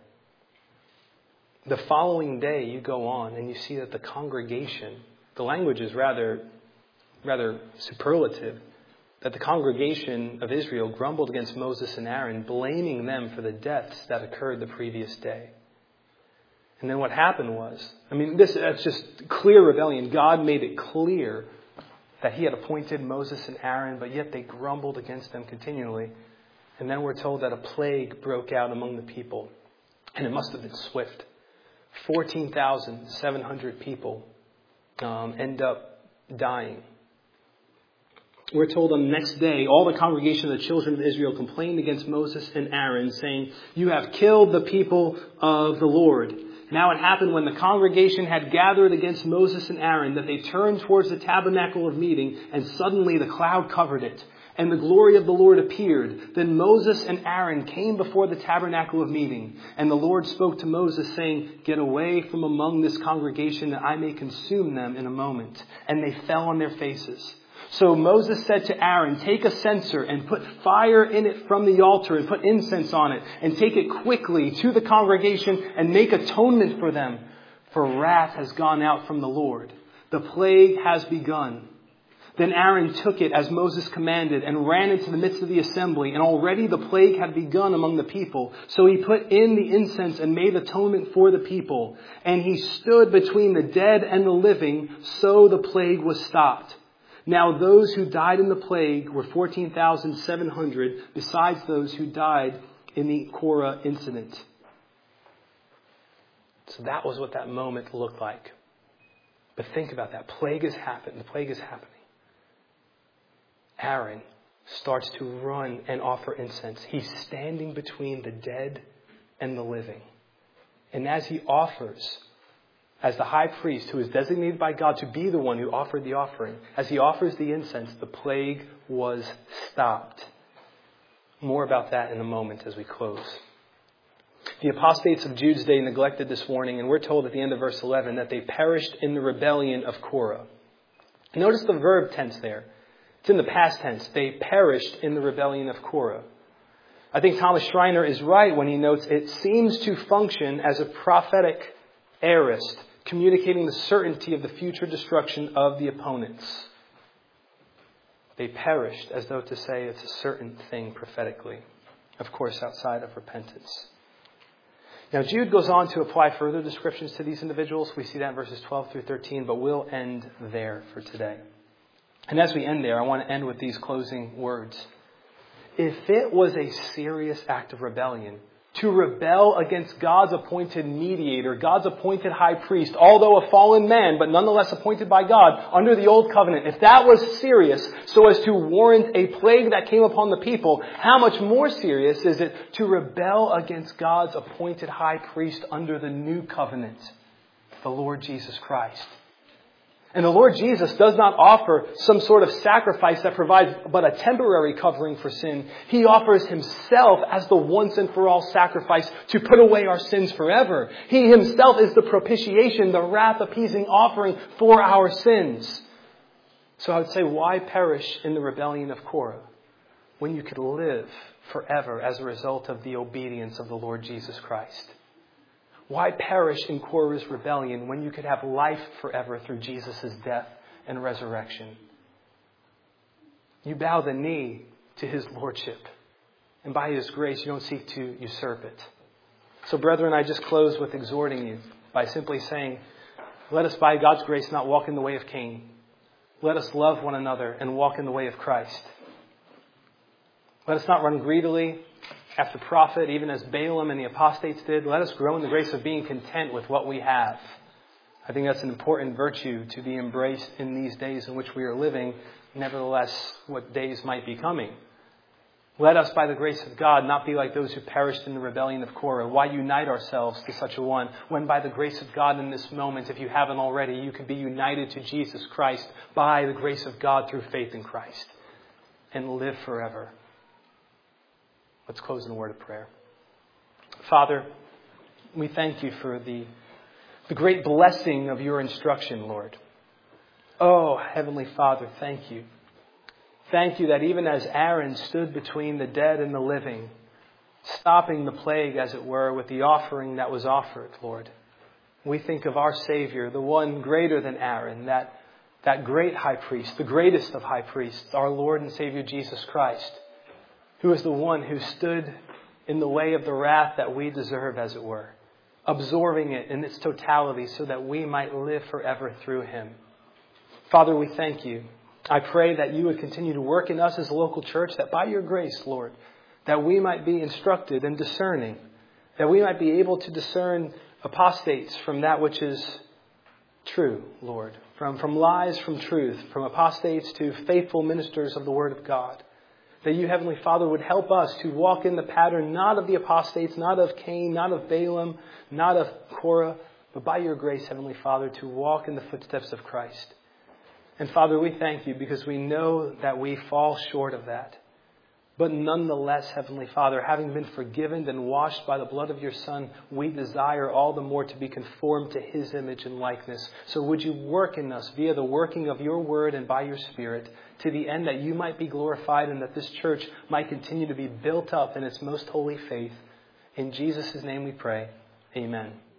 The following day you go on and you see that the congregation, the language is rather, rather superlative, that the congregation of Israel grumbled against Moses and Aaron, blaming them for the deaths that occurred the previous day. And then what happened was, I mean, this that's just clear rebellion. God made it clear that he had appointed Moses and Aaron, but yet they grumbled against them continually. And then we're told that a plague broke out among the people. And it must have been swift. fourteen thousand seven hundred people um, end up dying. We're told on the next day, all the congregation of the children of Israel complained against Moses and Aaron, saying, "You have killed the people of the Lord." Now it happened when the congregation had gathered against Moses and Aaron that they turned towards the tabernacle of meeting, and suddenly the cloud covered it, and the glory of the Lord appeared. Then Moses and Aaron came before the tabernacle of meeting, and the Lord spoke to Moses, saying, "Get away from among this congregation, that I may consume them in a moment." And they fell on their faces. So Moses said to Aaron, "Take a censer and put fire in it from the altar and put incense on it, and take it quickly to the congregation and make atonement for them. For wrath has gone out from the Lord. The plague has begun." Then Aaron took it as Moses commanded and ran into the midst of the assembly, and already the plague had begun among the people. So he put in the incense and made atonement for the people. And he stood between the dead and the living, so the plague was stopped. Now those who died in the plague were fourteen thousand seven hundred, besides those who died in the Korah incident. So that was what that moment looked like. But think about that. Plague has happened. The plague is happening. Aaron starts to run and offer incense. He's standing between the dead and the living. And as he offers, as the high priest who is designated by God to be the one who offered the offering, as he offers the incense, the plague was stopped. More about that in a moment as we close. The apostates of Jude's day neglected this warning, and we're told at the end of verse eleven that they perished in the rebellion of Korah. Notice the verb tense there. It's in the past tense. They perished in the rebellion of Korah. I think Thomas Schreiner is right when he notes it seems to function as a prophetic aorist, communicating the certainty of the future destruction of the opponents. They perished, as though to say it's a certain thing prophetically. Of course, outside of repentance. Now, Jude goes on to apply further descriptions to these individuals. We see that in verses twelve through thirteen, but we'll end there for today. And as we end there, I want to end with these closing words. If it was a serious act of rebellion to rebel against God's appointed mediator, God's appointed high priest, although a fallen man, but nonetheless appointed by God under the old covenant, if that was serious so as to warrant a plague that came upon the people, how much more serious is it to rebel against God's appointed high priest under the new covenant, the Lord Jesus Christ? And the Lord Jesus does not offer some sort of sacrifice that provides but a temporary covering for sin. He offers himself as the once and for all sacrifice to put away our sins forever. He himself is the propitiation, the wrath appeasing offering for our sins. So I would say, why perish in the rebellion of Korah when you could live forever as a result of the obedience of the Lord Jesus Christ? Why perish in Korah's rebellion when you could have life forever through Jesus' death and resurrection? You bow the knee to his lordship, and by his grace you don't seek to usurp it. So brethren, I just close with exhorting you by simply saying, let us by God's grace not walk in the way of Cain. Let us love one another and walk in the way of Christ. Let us not run greedily after profit, even as Balaam and the apostates did. Let us grow in the grace of being content with what we have. I think that's an important virtue to be embraced in these days in which we are living, nevertheless, what days might be coming. Let us, by the grace of God, not be like those who perished in the rebellion of Korah. Why unite ourselves to such a one when by the grace of God in this moment, if you haven't already, you can be united to Jesus Christ by the grace of God through faith in Christ and live forever. Let's close in a word of prayer. Father, we thank you for the, the great blessing of your instruction, Lord. Oh, Heavenly Father, thank you. Thank you that even as Aaron stood between the dead and the living, stopping the plague, as it were, with the offering that was offered, Lord, we think of our Savior, the one greater than Aaron, that, that great high priest, the greatest of high priests, our Lord and Savior Jesus Christ, who is the one who stood in the way of the wrath that we deserve, as it were, absorbing it in its totality so that we might live forever through him. Father, we thank you. I pray that you would continue to work in us as a local church, that by your grace, Lord, that we might be instructed and discerning, that we might be able to discern apostates from that which is true, Lord, from, from lies from truth, from apostates to faithful ministers of the Word of God. That you, Heavenly Father, would help us to walk in the pattern, not of the apostates, not of Cain, not of Balaam, not of Korah, but by your grace, Heavenly Father, to walk in the footsteps of Christ. And Father, we thank you because we know that we fall short of that. But nonetheless, Heavenly Father, having been forgiven and washed by the blood of your Son, we desire all the more to be conformed to his image and likeness. So would you work in us via the working of your word and by your Spirit to the end that you might be glorified and that this church might continue to be built up in its most holy faith. In Jesus' name we pray. Amen.